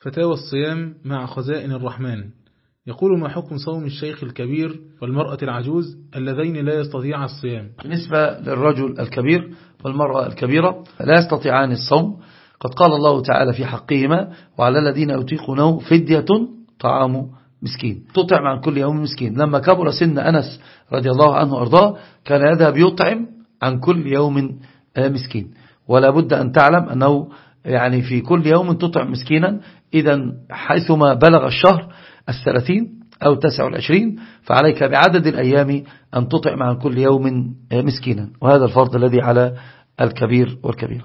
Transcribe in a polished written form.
فتاوى الصيام مع خزائن الرحمن. يقول: ما حكم صوم الشيخ الكبير والمرأة العجوز اللذين لا يستطيعا الصيام؟ بالنسبة للرجل الكبير والمرأة الكبيرة لا يستطيعان الصوم، قد قال الله تعالى في حقهما: وعلى الذين يطيقونه فدية طعام مسكين، تطعم عن كل يوم مسكين. لما كبر سن أنس رضي الله عنه وأرضاه كان يذهب يطعم عن كل يوم مسكين، ولا بد أن تعلم أنه يعني في كل يوم تطعم مسكينا. إذا حيثما بلغ الشهر 30 أو 29 فعليك بعدد الأيام أن تطعم عن كل يوم مسكينا، وهذا الفرض الذي على الكبير والكبير.